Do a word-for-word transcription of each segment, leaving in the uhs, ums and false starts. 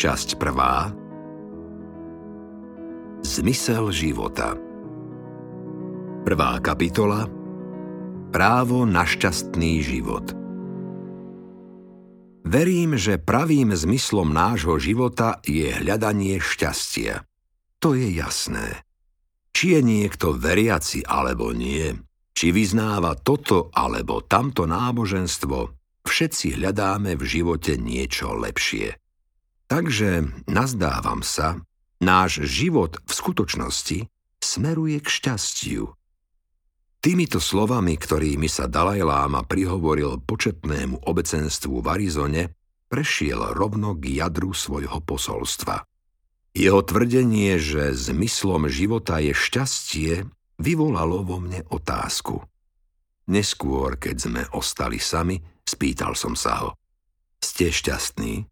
Časť prvá. Zmysel života. Prvá kapitola. Právo na šťastný život. Verím, že pravým zmyslom nášho života je hľadanie šťastia. To je jasné. Či je niekto veriaci alebo nie, či vyznáva toto alebo tamto náboženstvo, všetci hľadáme v živote niečo lepšie. Takže, nazdávam sa, náš život v skutočnosti smeruje k šťastiu. Týmito slovami, ktorými sa Dalajláma prihovoril početnému obecenstvu v Arizone, prešiel rovno k jadru svojho posolstva. Jeho tvrdenie, že zmyslom života je šťastie, vyvolalo vo mne otázku. Neskôr, keď sme ostali sami, spýtal som sa ho: Ste šťastní?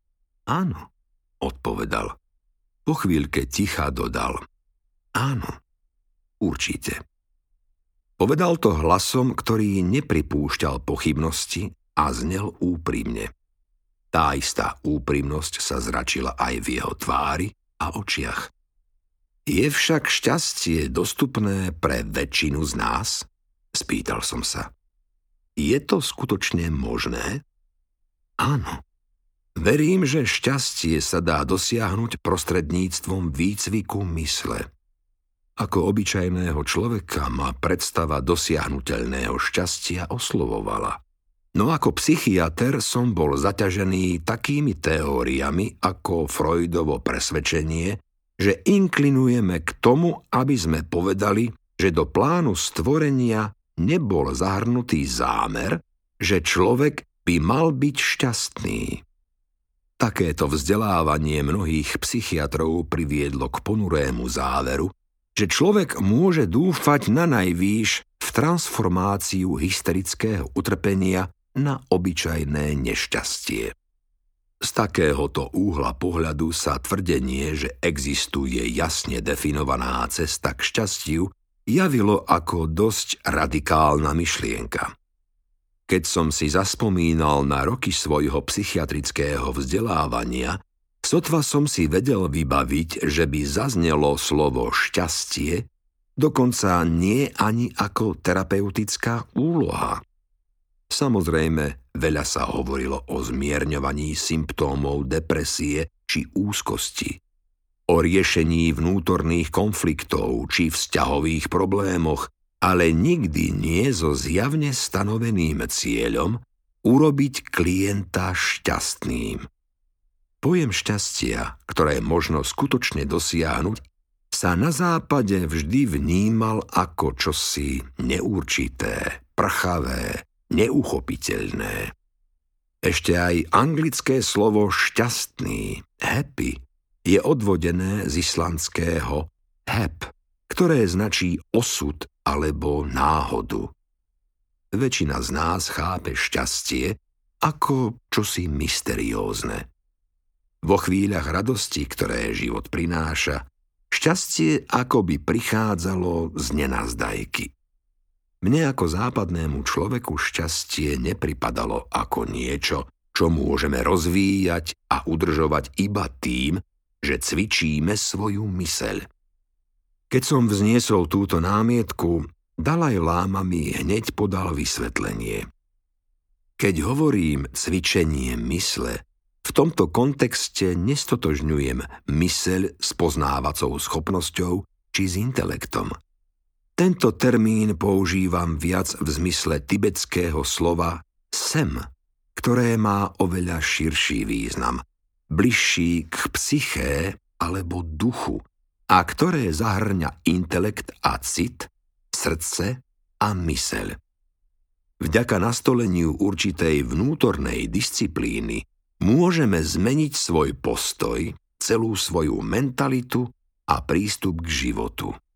Áno, odpovedal. Po chvíľke ticha dodal: Áno, určite. Povedal to hlasom, ktorý nepripúšťal pochybnosti a znel úprimne. Tá istá úprimnosť sa zračila aj v jeho tvári a očiach. Je však šťastie dostupné pre väčšinu z nás? Spýtal som sa. Je to skutočne možné? Áno. Verím, že šťastie sa dá dosiahnuť prostredníctvom výcviku mysle. Ako obyčajného človeka ma predstava dosiahnuteľného šťastia oslovovala. No ako psychiater som bol zaťažený takými teóriami ako Freudovo presvedčenie, že inklinujeme k tomu, aby sme povedali, že do plánu stvorenia nebol zahrnutý zámer, že človek by mal byť šťastný. Takéto vzdelávanie mnohých psychiatrov priviedlo k ponurému záveru, že človek môže dúfať na najvýš v transformáciu hysterického utrpenia na obyčajné nešťastie. Z takéhoto úhla pohľadu sa tvrdenie, že existuje jasne definovaná cesta k šťastiu, javilo ako dosť radikálna myšlienka. Keď som si zaspomínal na roky svojho psychiatrického vzdelávania, sotva som si vedel vybaviť, že by zaznelo slovo šťastie, dokonca nie ani ako terapeutická úloha. Samozrejme, veľa sa hovorilo o zmierňovaní symptómov depresie či úzkosti, o riešení vnútorných konfliktov či vzťahových problémoch, ale nikdy nie so zjavne stanoveným cieľom urobiť klienta šťastným. Pojem šťastia, ktoré možno skutočne dosiahnuť, sa na západe vždy vnímal ako čosi neurčité, prchavé, neuchopiteľné. Ešte aj anglické slovo šťastný, happy, je odvodené z islandského hap, ktoré značí osud alebo náhodu. Väčšina z nás chápe šťastie ako čosi mysteriózne. Vo chvíľach radosti, ktoré život prináša, šťastie akoby prichádzalo z nenazdajky. Mne ako západnému človeku šťastie nepripadalo ako niečo, čo môžeme rozvíjať a udržovať iba tým, že cvičíme svoju myseľ. Keď som vzniesol túto námietku, Dalajláma mi hneď podal vysvetlenie. Keď hovorím cvičenie mysle, v tomto kontexte nestotožňujem myseľ s poznávacou schopnosťou či s intelektom. Tento termín používam viac v zmysle tibetského slova sem, ktoré má oveľa širší význam, bližší k psyché alebo duchu, a ktoré zahŕňa intelekt a cit, srdce a myseľ. Vďaka nastoleniu určitej vnútornej disciplíny môžeme zmeniť svoj postoj, celú svoju mentalitu a prístup k životu.